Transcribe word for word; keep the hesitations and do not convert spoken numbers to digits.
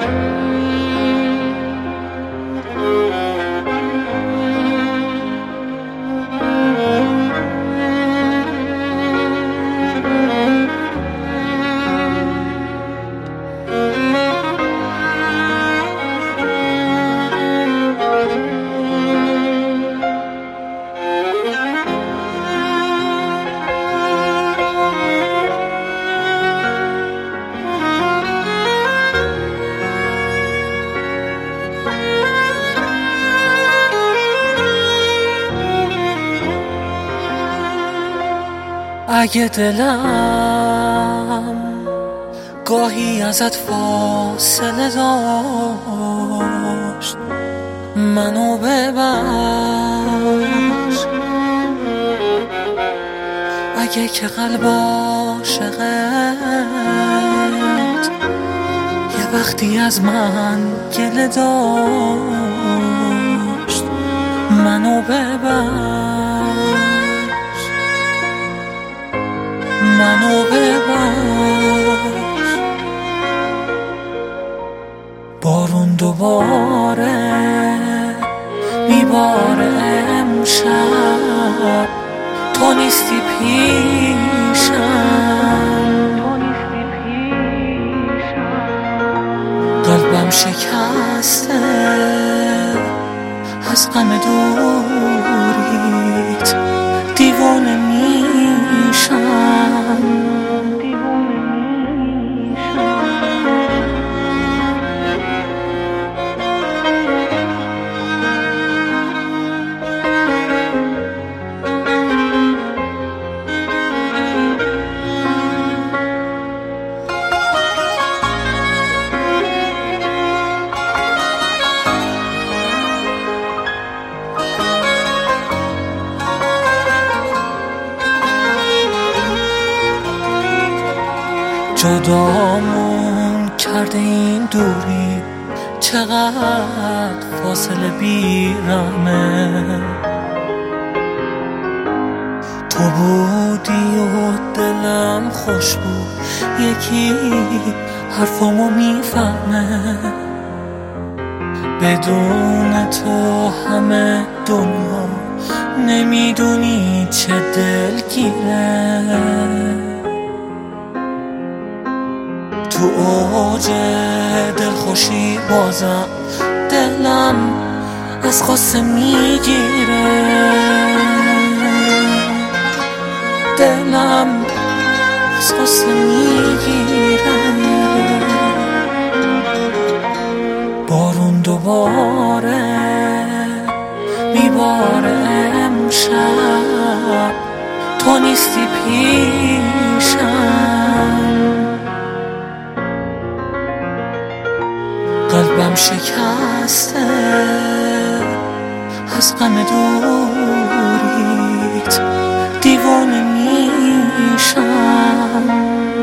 اگه دلم گاهی ازت فاصله داشت، منو ببخش. اگه که قلب عاشقت یه وقتی از من گله داشت، منو ببخش، منو ببخش. بارون دوباره میباره امشب، تو نیستی پیشم، قلبم شکسته از غم دوریت، دیوانه میشم. جدامون کرده این دوری، چقدر فاصله بیرمه. تو بودی و دلم خوش بود، یکی حرفامو میفهمه. بدون تو همه دنیا نمیدونی چه دلگیره. تو اوج دلخوشی بازم دلم از غصه میگیره، دلم از غصه میگیره. بارون دوباره میباره امشب، تو نیستی پیشم. قلبم شکسته از غم دوریت، دیوانه میشم.